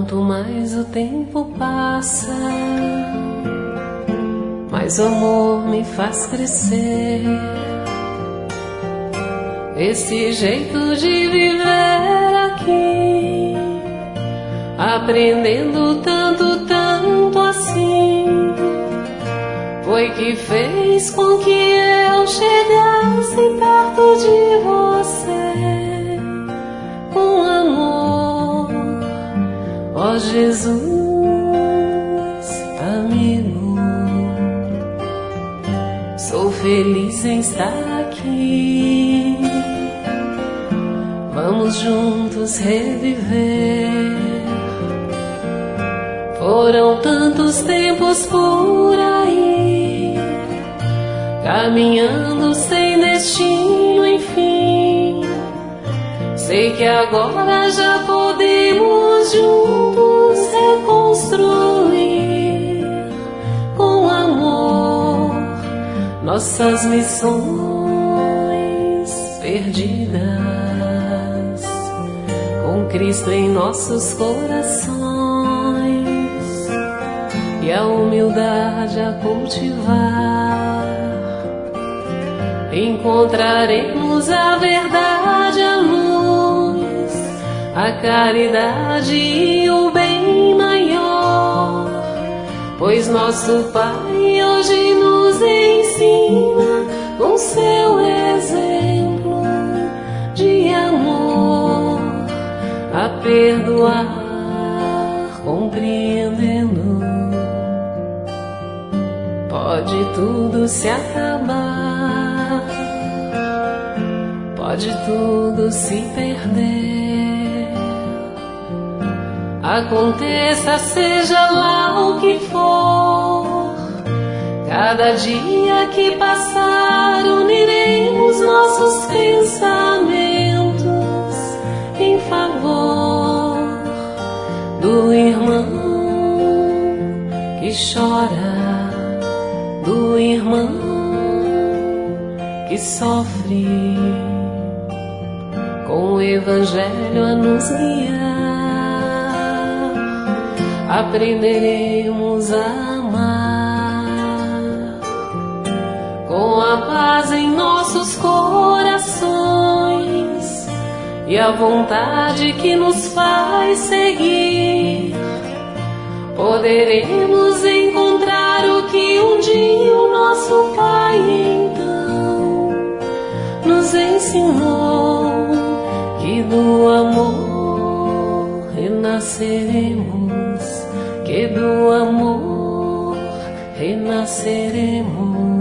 Quanto mais o tempo passa, mais o amor me faz crescer. Esse jeito de viver aqui, aprendendo tanto, tanto assim, foi que fez com que eu chegasse perto de você com amor. Ó Jesus, amigo, sou feliz em estar aqui. Vamos juntos reviver. Foram tantos tempos por aí, caminhando sem destino, enfim. Sei que agora já podemos juntos reconstruir com amor nossas missões perdidas, com Cristo em nossos corações e a humildade a cultivar. Encontraremos a verdade, a luz, a caridade e o bem maior, pois nosso Pai hoje nos ensina com seu exemplo de amor a perdoar, compreendendo. Pode tudo se acabar, pode tudo se perder, aconteça seja lá o que for. Cada dia que passar uniremos nossos pensamentos em favor do irmão que chora, do irmão que sofre, com o Evangelho a nos guiar, aprenderemos a amar, com a paz em nossos corações e a vontade que nos faz seguir. Poderemos encontrar o que um dia o nosso Pai então nos ensinou, que do amor renasceremos, que do amor renasceremos.